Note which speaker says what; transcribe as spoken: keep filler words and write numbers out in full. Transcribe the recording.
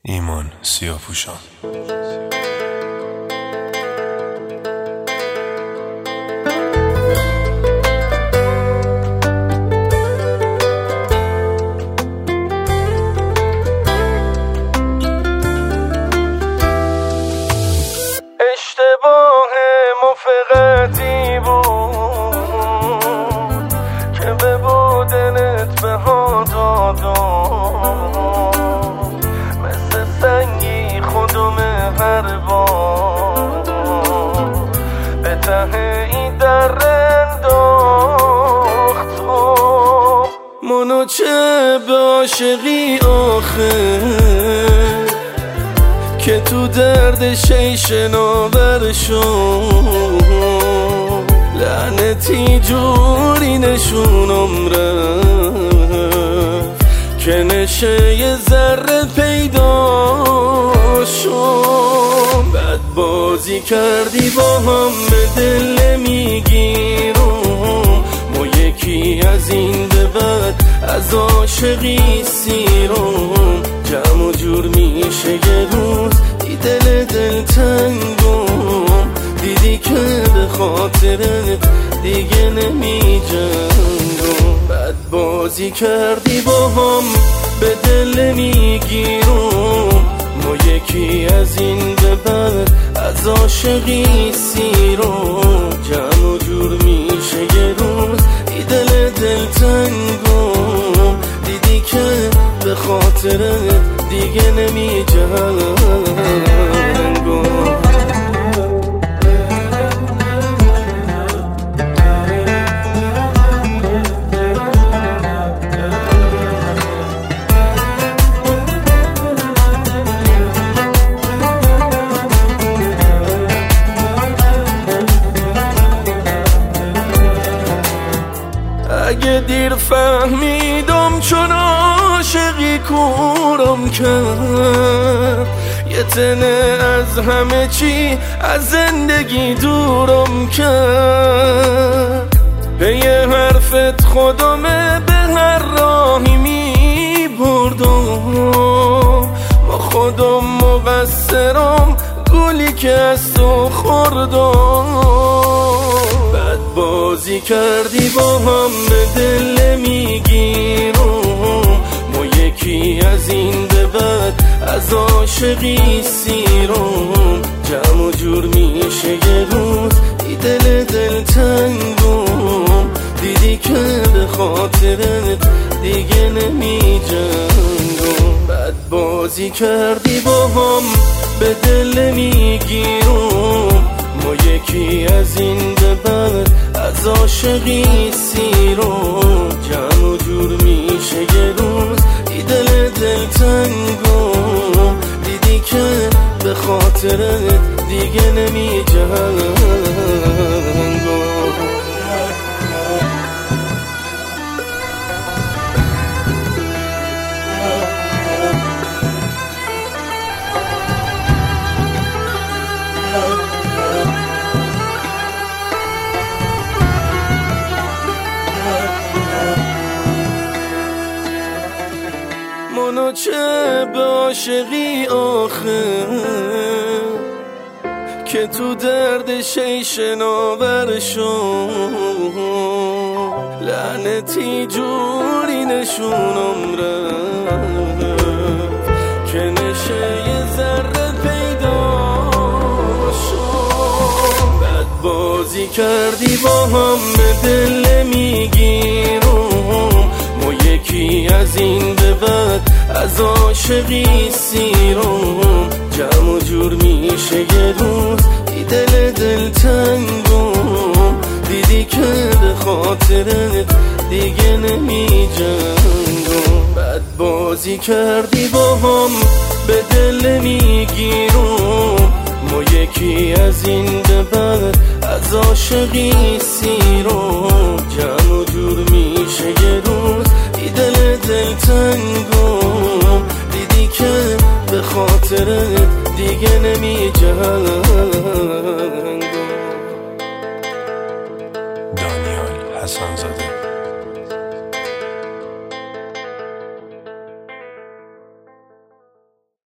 Speaker 1: ایمان سیاه‌پوشان.
Speaker 2: اشتباه مفقتی بود که به بودنت بها دادم، مثل سنگی خودم هر بار به ته این در انداختم. منو چه به عاشقی آخه که تو درد شی شناور شد، لعنتی جوری نشونم رفت که نشه یه ذره پیدا شد. بد بازی کردی با هم به دل میگیرم، ما یکی از این به بعد از عاشقی سیرم. جمع و جور میشه یه روز ای دل دل تنگم، دیدی که به خاطرت دیگه نمی جنگم. بد بازی کردی با هم به دل میگیرم، ما یکی از این به بعد از عاشقی سیرم. جمع و جور میشه یه روز ای دل دل تنگم، دیدی که به خاطرت دیگه نمی جنگم. اگه دیر فهمیدم چون عاشقی کورم کرد، یه تنه از همه چی از زندگی دورم کرد. به یه حرفت خودمه به هر راهی می بردم، با خودم مقصرم گولی که از تو خوردم. بازی کردی با هم به دل میگیرم، ما یکی از این به بعد از عاشقی سیرم. جمع و جور میشه یه روز ای دل دل تنگم، دیدی که به خاطرت دیگه نمی جنگم. بد بازی کردی با هم به دل میگیرم، ما یکی از این به بعد از عاشقی سیرم. جمع و جور میشه یه روز ای دل دل تنگم، دیدی که به خاطرت دیگه نمی جنگم. منو چه به عاشقی آخه که تو درد شی شناور شد، لعنتی جوری نشونم رفت که نشه یه ذره پیدا شد. بد بازی کردی با هم به دل میگیرم، ما یکی از این به بعد از عاشقی سیرم. جمع و جور میشه یه روز ای دل دل تنگم، دیدی که به خاطرت دیگه نمی جنگم. بد بازی کردی با هم به دل میگیرم، ما یکی از این به بعد از عاشقی سیرم. جمع و جور میشه یه روز ای دل دل تنگم، دیدی که به خاطرت دیگه نمی جنگم.
Speaker 1: دانیال حسن‌زاده.